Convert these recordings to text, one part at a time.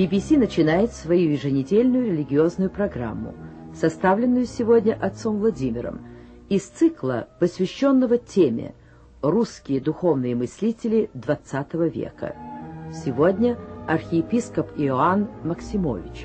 BBC начинает свою еженедельную религиозную программу, составленную сегодня отцом Владимиром, из цикла, посвященного теме «Русские духовные мыслители XX века». Сегодня архиепископ Иоанн Максимович.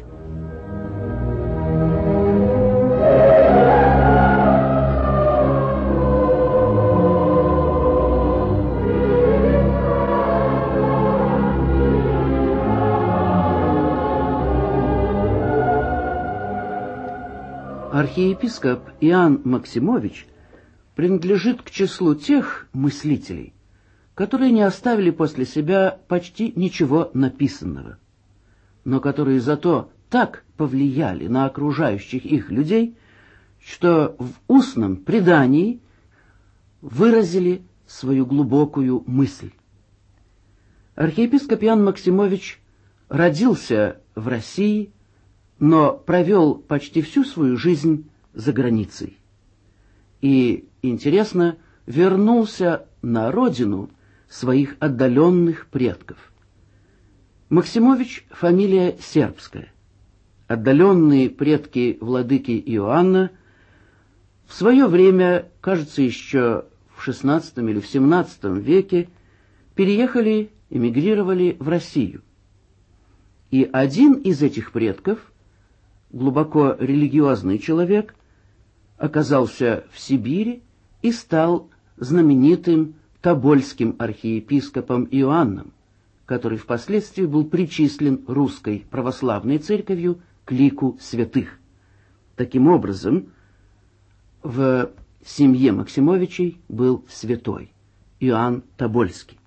Архиепископ Иоанн Максимович принадлежит к числу тех мыслителей, которые не оставили после себя почти ничего написанного, но которые зато так повлияли на окружающих их людей, что в устном предании выразили свою глубокую мысль. Архиепископ Иоанн Максимович родился в России, но провел почти всю свою жизнь за границей. И, интересно, вернулся на родину своих отдаленных предков. Максимович — фамилия сербская. Отдаленные предки владыки Иоанна в свое время, кажется, еще в XVI или в XVII веке, переехали, эмигрировали в Россию. И один из этих предков, глубоко религиозный человек, оказался в Сибири и стал знаменитым тобольским архиепископом Иоанном, который впоследствии был причислен русской православной церковью к лику святых. Таким образом, в семье Максимовичей был святой Иоанн Тобольский.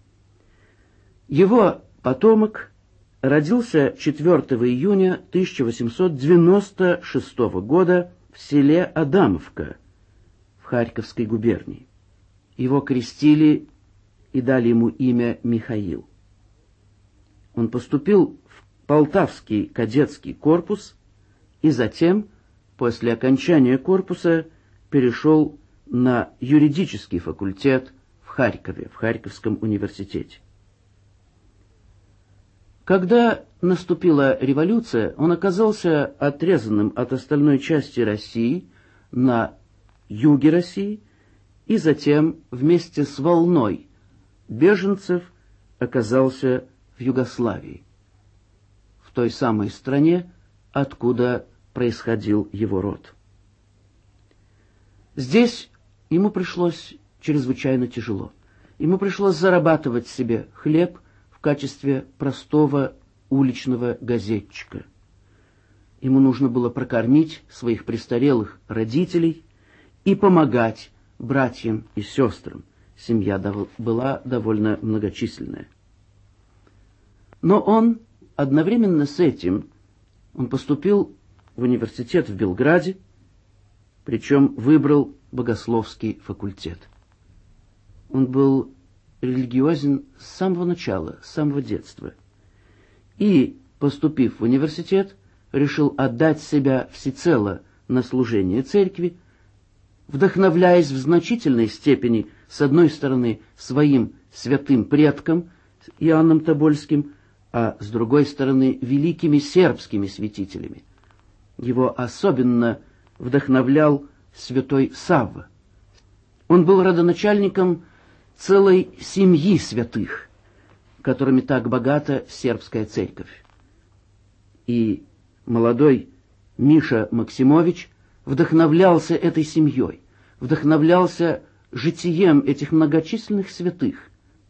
Его потомок родился 4 июня 1896 года в селе Адамовка в Харьковской губернии. Его крестили и дали ему имя Михаил. Он поступил в Полтавский кадетский корпус и затем, после окончания корпуса, перешел на юридический факультет в Харькове, в Харьковском университете. Когда наступила революция, он оказался отрезанным от остальной части России на юге России и затем вместе с волной беженцев оказался в Югославии, в той самой стране, откуда происходил его род. Здесь ему пришлось чрезвычайно тяжело. Ему пришлось зарабатывать себе хлеб в качестве простого уличного газетчика. Ему нужно было прокормить своих престарелых родителей и помогать братьям и сестрам. Семья была довольно многочисленная. Но он одновременно с этим поступил в университет в Белграде, причем выбрал богословский факультет. Он был религиозен с самого начала, с самого детства. И, поступив в университет, решил отдать себя всецело на служение церкви, вдохновляясь в значительной степени, с одной стороны, своим святым предком Иоанном Тобольским, а с другой стороны, великими сербскими святителями. Его особенно вдохновлял святой Савва. Он был родоначальником целой семьи святых, которыми так богата сербская церковь. И молодой Миша Максимович вдохновлялся этой семьей, вдохновлялся житием этих многочисленных святых.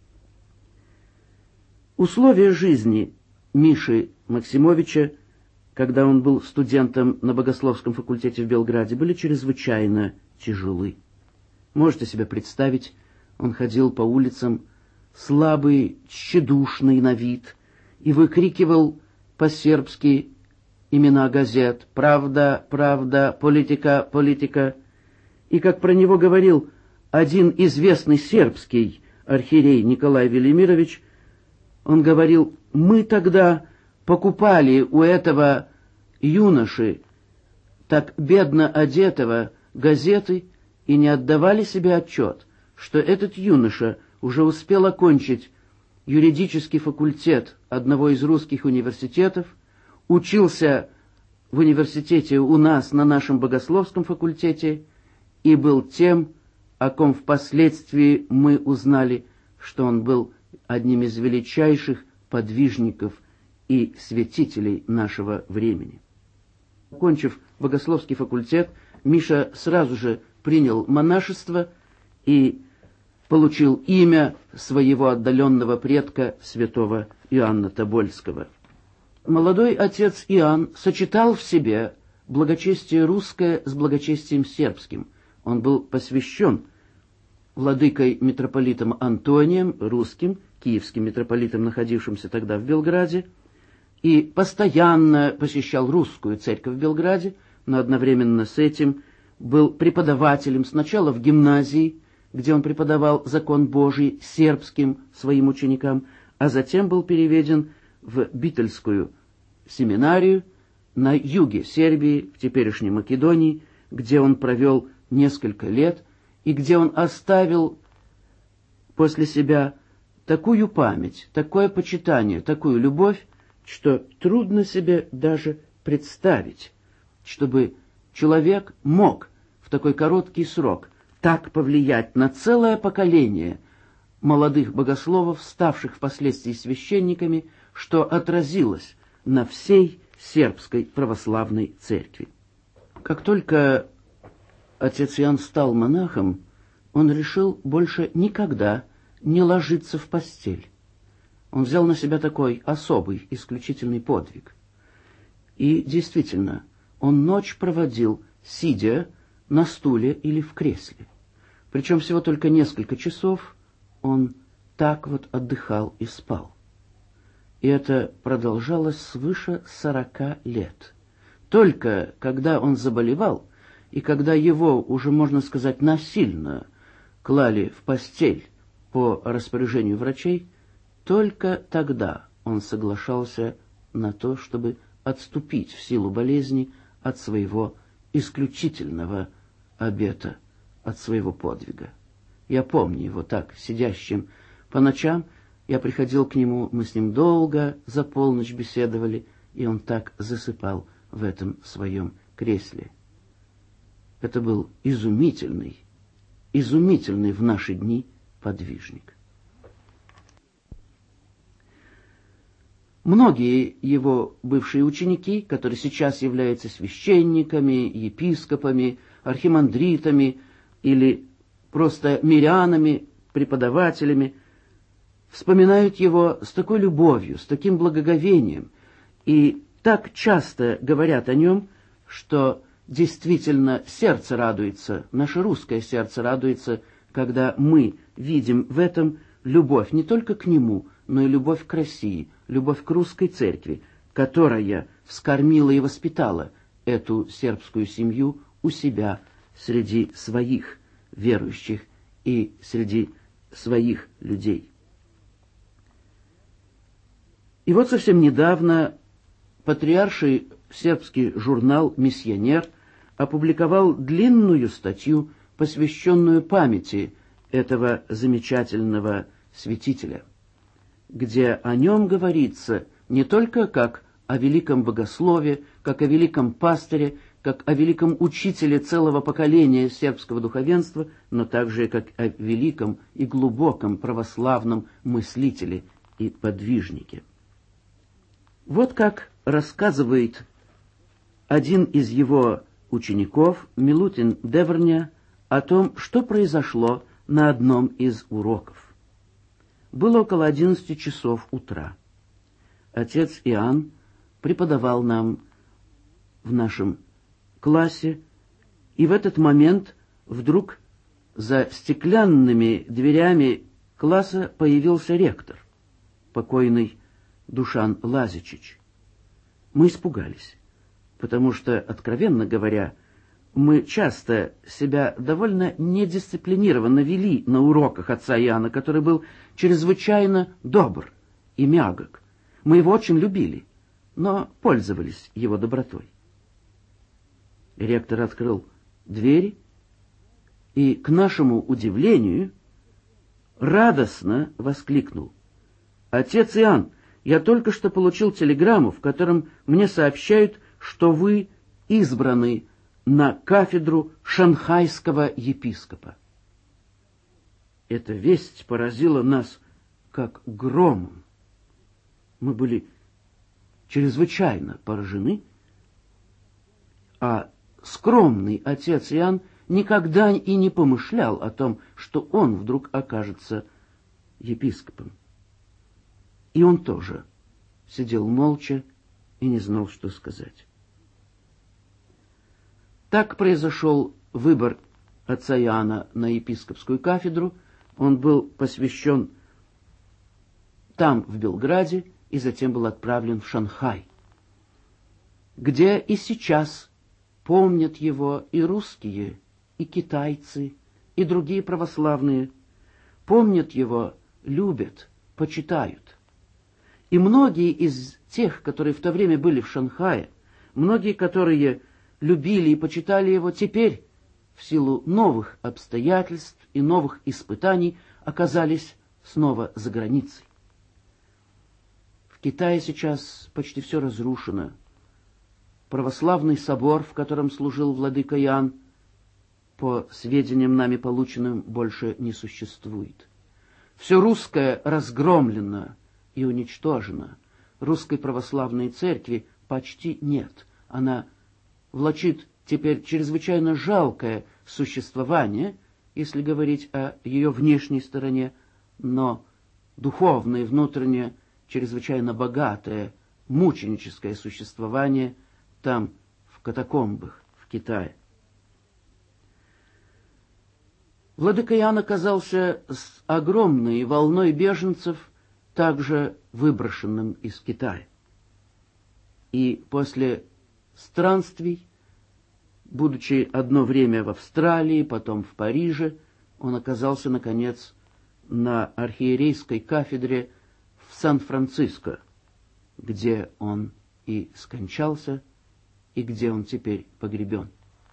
Условия жизни Миши Максимовича, когда он был студентом на богословском факультете в Белграде, были чрезвычайно тяжелы. Можете себе представить, он ходил по улицам слабый, тщедушный на вид и выкрикивал по-сербски имена газет «Правда, правда, политика, политика». И, как про него говорил один известный сербский архиерей Николай Велимирович, он говорил: «Мы тогда покупали у этого юноши, так бедно одетого, газеты и не отдавали себе отчет, что этот юноша уже успел окончить юридический факультет одного из русских университетов, учился в университете у нас на нашем богословском факультете и был тем, о ком впоследствии мы узнали, что он был одним из величайших подвижников и святителей нашего времени. Окончив богословский факультет, Миша сразу же принял монашество и получил имя своего отдаленного предка, святого Иоанна Тобольского. Молодой отец Иоанн сочетал в себе благочестие русское с благочестием сербским. Он был посвящен владыкой митрополитом Антонием, русским, киевским митрополитом, находившимся тогда в Белграде, и постоянно посещал русскую церковь в Белграде, но одновременно с этим был преподавателем сначала в гимназии, где он преподавал закон Божий сербским своим ученикам, а затем был переведен в Бительскую семинарию на юге Сербии, в теперешней Македонии, где он провел несколько лет и где он оставил после себя такую память, такое почитание, такую любовь, что трудно себе даже представить, чтобы человек мог в такой короткий срок так повлиять на целое поколение молодых богословов, ставших впоследствии священниками, что отразилось на всей сербской православной церкви. Как только отец Иоанн стал монахом, он решил больше никогда не ложиться в постель. Он взял на себя такой особый, исключительный подвиг. И действительно, он ночь проводил, сидя на стуле или в кресле. Причем всего только несколько часов он так вот отдыхал и спал. И это продолжалось свыше 40 лет. Только когда он заболевал, и когда его, уже можно сказать, насильно клали в постель по распоряжению врачей, только тогда он соглашался на то, чтобы отступить в силу болезни от своего исключительного обета, от своего подвига. Я помню его так, сидящим по ночам. Я приходил к нему, мы с ним долго за полночь беседовали, и он так засыпал в этом своем кресле. Это был изумительный в наши дни подвижник. Многие его бывшие ученики, которые сейчас являются священниками, епископами, архимандритами или просто мирянами, преподавателями, вспоминают его с такой любовью, с таким благоговением и так часто говорят о нем, что действительно сердце радуется, наше русское сердце радуется, когда мы видим в этом любовь не только к нему, но и любовь к России, любовь к русской церкви, которая вскормила и воспитала эту сербскую семью у себя среди своих верующих и среди своих людей. И вот совсем недавно патриарший сербский журнал «Миссионер» опубликовал длинную статью, посвященную памяти этого замечательного святителя, где о нем говорится не только как о великом богослове, как о великом пастыре, как о великом учителе целого поколения сербского духовенства, но также как о великом и глубоком православном мыслителе и подвижнике. Вот как рассказывает один из его учеников, Милутин Деверня, о том, что произошло на одном из уроков. Было около 11 часов утра. Отец Иоанн преподавал нам в нашем классе, и в этот момент вдруг за стеклянными дверями класса появился ректор, покойный Душан Лазичич. Мы испугались, потому что, откровенно говоря, мы часто себя довольно недисциплинированно вели на уроках отца Иоанна, который был чрезвычайно добр и мягок. Мы его очень любили, но пользовались его добротой. Ректор открыл двери и, к нашему удивлению, радостно воскликнул: «Отец Иоанн, я только что получил телеграмму, в котором мне сообщают, что вы избраны на кафедру шанхайского епископа». Эта весть поразила нас как громом. Мы были чрезвычайно поражены, а скромный отец Иоанн никогда и не помышлял о том, что он вдруг окажется епископом. И он тоже сидел молча и не знал, что сказать. Так произошел выбор отца Иоанна на епископскую кафедру. Он был посвящен там, в Белграде, и затем был отправлен в Шанхай, где и сейчас помнят его и русские, и китайцы, и другие православные. Помнят его, любят, почитают. И многие из тех, которые в то время были в Шанхае, многие, которые любили и почитали его, теперь, в силу новых обстоятельств и новых испытаний, оказались снова за границей. В Китае сейчас почти все разрушено. Православный собор, в котором служил владыка Иоанн, по сведениям нами полученным, больше не существует. Все русское разгромлено и уничтожено. Русской православной церкви почти нет. Она влачит теперь чрезвычайно жалкое существование, если говорить о ее внешней стороне, но духовное и внутреннее чрезвычайно богатое, мученическое существование там, в катакомбах, в Китае. Владыка Иоанн оказался с огромной волной беженцев, также выброшенным из Китая. И после странствий, будучи одно время в Австралии, потом в Париже, он оказался, наконец, на архиерейской кафедре в Сан-Франциско, где он и скончался, и где он теперь погребен.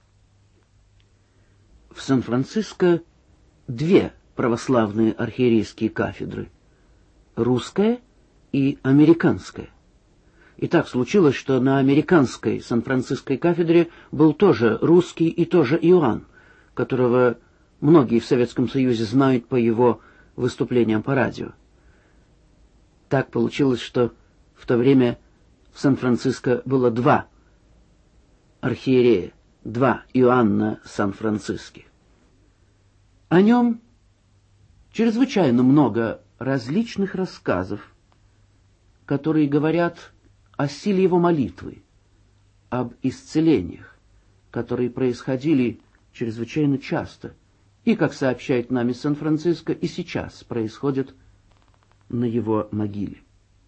В Сан-Франциско две православные архиерейские кафедры – русская и американская. И так случилось, что на американской Сан-Франциской кафедре был тоже русский и тоже Иоанн, которого многие в Советском Союзе знают по его выступлениям по радио. Так получилось, что в то время в Сан-Франциско было два архиерея, два Иоанна Сан-Франциски. О нем чрезвычайно много различных рассказов, которые говорят о силе его молитвы, об исцелениях, которые происходили чрезвычайно часто, и, как сообщает нам из Сан-Франциско, и сейчас происходят на его могиле.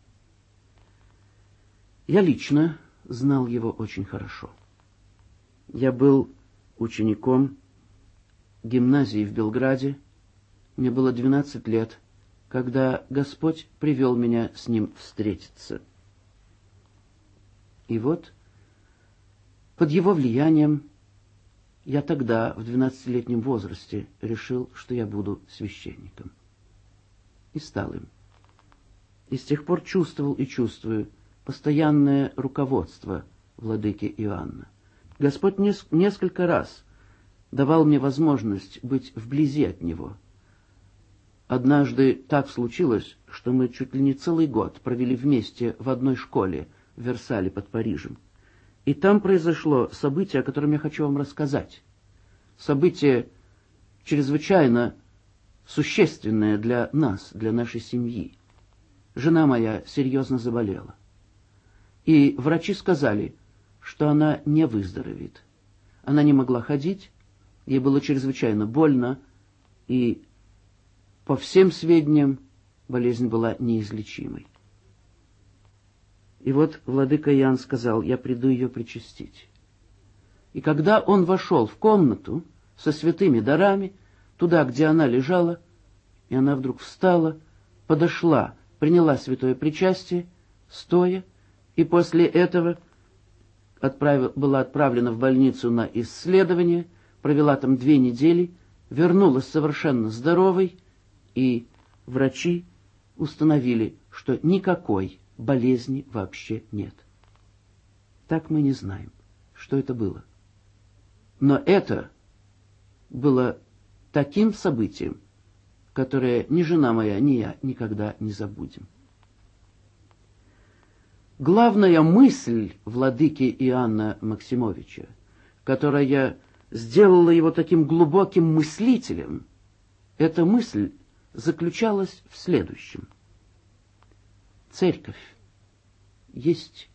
Я лично знал его очень хорошо. Я был учеником гимназии в Белграде. Мне было 12 лет, когда Господь привел меня с ним встретиться. И вот, под его влиянием, я тогда, в 12-летнем возрасте, решил, что я буду священником. И стал им. И с тех пор чувствовал и чувствую постоянное руководство владыки Иоанна. Господь несколько раз давал мне возможность быть вблизи от него. Однажды так случилось, что мы чуть ли не целый год провели вместе в одной школе в Версале под Парижем. И там произошло событие, о котором я хочу вам рассказать. Событие чрезвычайно существенное для нас, для нашей семьи. Жена моя серьезно заболела. И врачи сказали, что она не выздоровеет. Она не могла ходить, ей было чрезвычайно больно, и по всем сведениям болезнь была неизлечимой. И вот владыка Иоанн сказал: я приду ее причастить. И когда он вошел в комнату со святыми дарами, туда, где она лежала, и она вдруг встала, подошла, приняла святое причастие, стоя, и после этого была отправлена в больницу на исследование, провела там 2 недели, вернулась совершенно здоровой, и врачи установили, что никакой болезни вообще нет. Так мы не знаем, что это было. Но это было таким событием, которое ни жена моя, ни я никогда не забудем. Главная мысль владыки Иоанна Максимовича, которая сделала его таким глубоким мыслителем, эта мысль заключалась в следующем. Церковь есть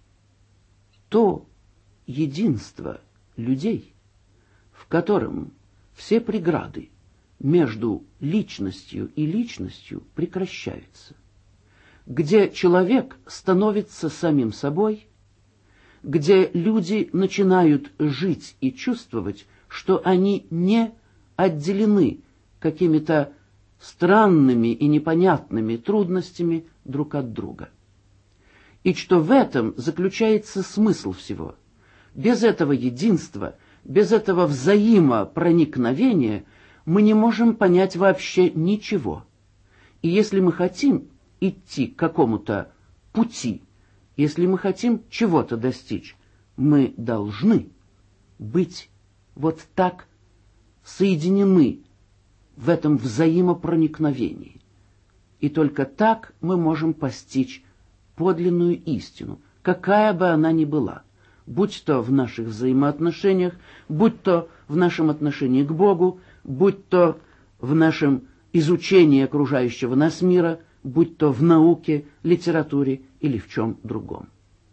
то единство людей, в котором все преграды между личностью и личностью прекращаются, где человек становится самим собой, где люди начинают жить и чувствовать, что они не отделены какими-то странными и непонятными трудностями друг от друга. И что в этом заключается смысл всего. Без этого единства, без этого взаимопроникновения мы не можем понять вообще ничего. И если мы хотим идти к какому-то пути, если мы хотим чего-то достичь, мы должны быть вот так соединены в этом взаимопроникновении. И только так мы можем постичь подлинную истину, какая бы она ни была, будь то в наших взаимоотношениях, будь то в нашем отношении к Богу, будь то в нашем изучении окружающего нас мира, будь то в науке, литературе или в чем другом.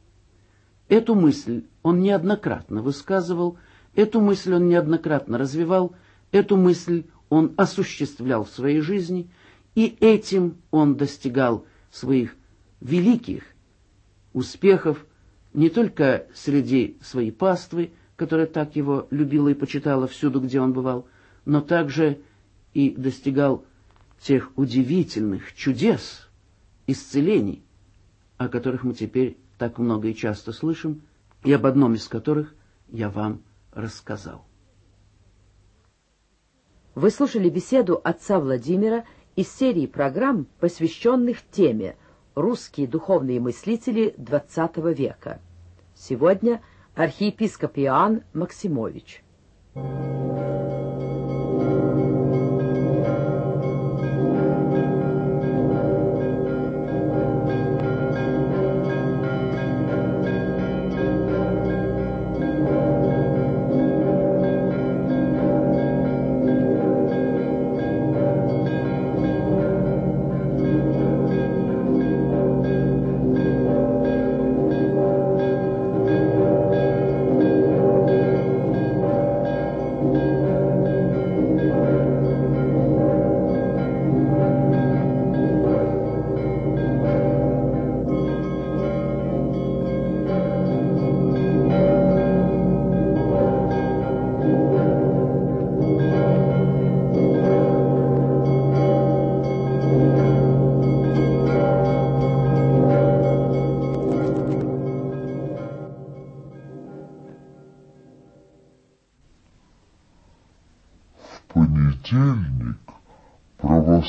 Эту мысль он неоднократно высказывал, эту мысль он неоднократно развивал, эту мысль он осуществлял в своей жизни, и этим он достигал своих великих успехов не только среди своей паствы, которая так его любила и почитала всюду, где он бывал, но также и достигал тех удивительных чудес, исцелений, о которых мы теперь так много и часто слышим, и об одном из которых я вам рассказал. Вы слушали беседу отца Владимира из серии программ, посвященных теме «Русские духовные мыслители XX века». Сегодня архиепископ Иоанн Максимович.